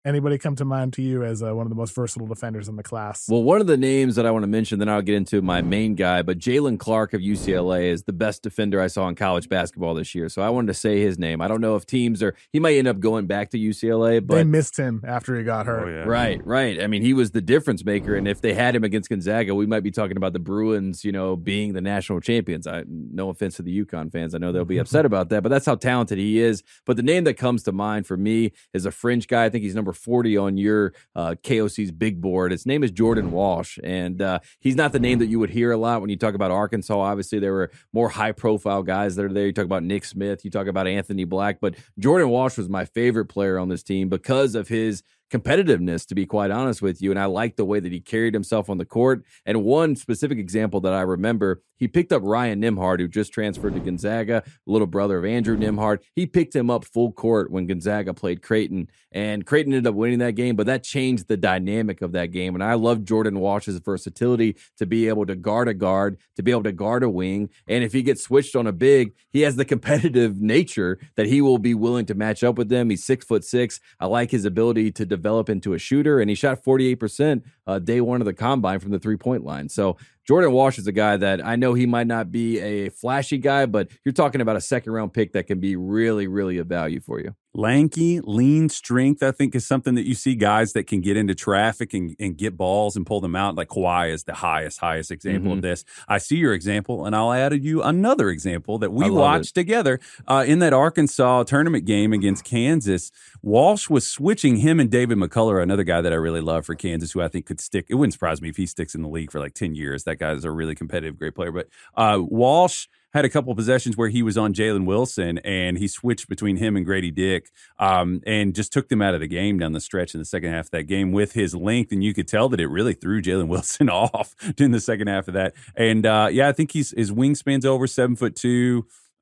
Anybody come to mind to you as one of the most versatile defenders in the class? Well, one of the names that I want to mention, then I'll get into my main guy, but Jalen Clark of UCLA is the best defender I saw in college basketball this year. So I wanted to say his name. I don't know if he might end up going back to UCLA, but they missed him after he got hurt. Oh, yeah. Right. I mean, he was the difference maker, and if they had him against Gonzaga, we might be talking about the Bruins, being the national champions. No offense to the UConn fans. I know they'll be upset about that, but that's how talented he is. But the name that comes to mind for me is a fringe guy. I think he's number 40 on your KOC's big board. His name is Jordan Walsh, and he's not the name that you would hear a lot when you talk about Arkansas. Obviously, there were more high-profile guys that are there. You talk about Nick Smith, you talk about Anthony Black, but Jordan Walsh was my favorite player on this team because of his competitiveness, to be quite honest with you. And I like the way that he carried himself on the court. And one specific example that I remember, he picked up Ryan Nembhard, who just transferred to Gonzaga, little brother of Andrew Nembhard. He picked him up full court when Gonzaga played Creighton, and Creighton ended up winning that game, but that changed the dynamic of that game. And I love Jordan Walsh's versatility to be able to guard a guard, to be able to guard a wing. And if he gets switched on a big, he has the competitive nature that he will be willing to match up with them. He's 6'6". I like his ability to develop into a shooter, and he shot 48% day one of the combine from the three-point line. So Jordan Walsh is a guy that I know he might not be a flashy guy, but you're talking about a second-round pick that can be really, really of value for you. Lanky, lean strength, I think, is something that you see guys that can get into traffic and get balls and pull them out. Like Kawhi is the highest example of this. I see your example, and I'll add you another example that we watched together in that Arkansas tournament game against Kansas. Walsh was switching him and David McCullough, another guy that I really love for Kansas, who I think could stick. It wouldn't surprise me if he sticks in the league for like 10 years. That guy is a really competitive, great player. But Walsh had a couple of possessions where he was on Jalen Wilson, and he switched between him and Grady Dick and just took them out of the game down the stretch in the second half of that game with his length. And you could tell that it really threw Jalen Wilson off in the second half of that. And, I think his wingspan's over 7'2".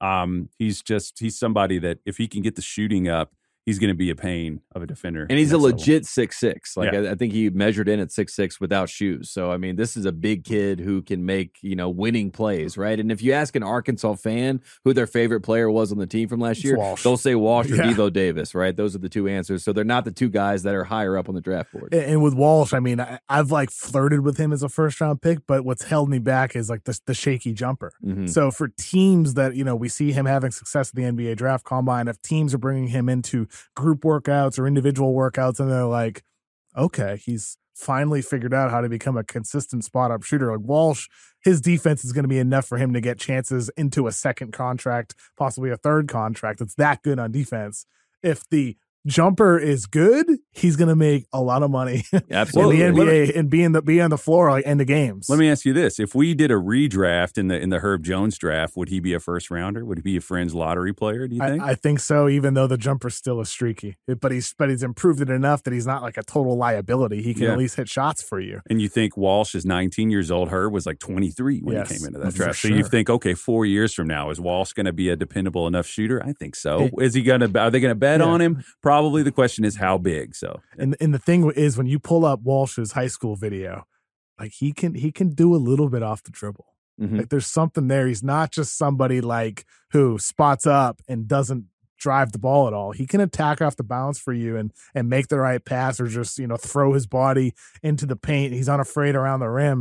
He's somebody that if he can get the shooting up, he's going to be a pain of a defender. And he's a legit 6'6". I think he measured in at 6'6" without shoes. So, I mean, this is a big kid who can make, winning plays, right? And if you ask an Arkansas fan who their favorite player was on the team from last year, they'll say Walsh or Devo Davis, right? Those are the two answers. So they're not the two guys that are higher up on the draft board. And with Walsh, I mean, I've flirted with him as a first-round pick, but what's held me back is the shaky jumper. Mm-hmm. So for teams that, we see him having success at the NBA draft combine, if teams are bringing him into group workouts or individual workouts and they're like, okay, he's finally figured out how to become a consistent spot-up shooter. Like Walsh, his defense is going to be enough for him to get chances into a second contract, possibly a third contract. It's that good on defense. If the jumper is good, he's going to make a lot of money Absolutely. in the NBA and be on the floor in the games. Let me ask you this. If we did a redraft in the Herb Jones draft, would he be a first rounder? Would he be a fringe lottery player, do you think? I think so, even though the jumper still is streaky. But he's improved it enough that he's not like a total liability. He can at least hit shots for you. And you think Walsh is 19 years old. Herb was like 23 when he came into that draft. Sure. So you think, okay, 4 years from now, is Walsh going to be a dependable enough shooter? I think so. Are they going to bet on him? Probably. The question is how big. So, and the thing is, when you pull up Walsh's high school video, like he can do a little bit off the dribble. Mm-hmm. Like there's something there. He's not just somebody who spots up and doesn't drive the ball at all. He can attack off the bounce for you and make the right pass or just throw his body into the paint. He's unafraid around the rim.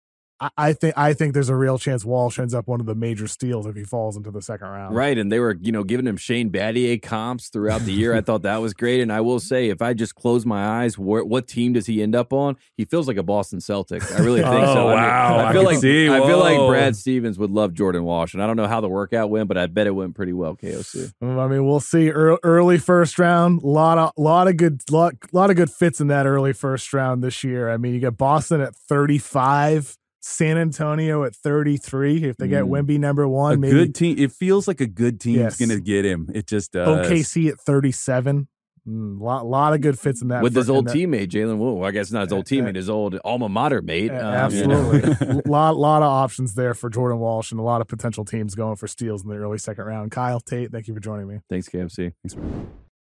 I think there's a real chance Walsh ends up one of the major steals if he falls into the second round. Right, and they were, giving him Shane Battier comps throughout the year. I thought that was great, and I will say, if I just close my eyes, what team does he end up on? He feels like a Boston Celtic. I really think so. Wow. I feel like Brad Stevens would love Jordan Walsh, and I don't know how the workout went, but I bet it went pretty well, KOC. I mean, we'll see. Early first round, lot of good fits in that early first round this year. I mean, you got Boston at 35. San Antonio at 33. If they get Wemby number one, maybe good team. It feels like a good team is going to get him. It just does. OKC at 37. Lot of good fits in that. With his old teammate, Jalen Wood. Well, I guess not his old teammate, his old alma mater mate. Absolutely. lot of options there for Jordan Walsh and a lot of potential teams going for steals in the early second round. Kyle, Tate, thank you for joining me. Thanks, KFC. Thanks, man.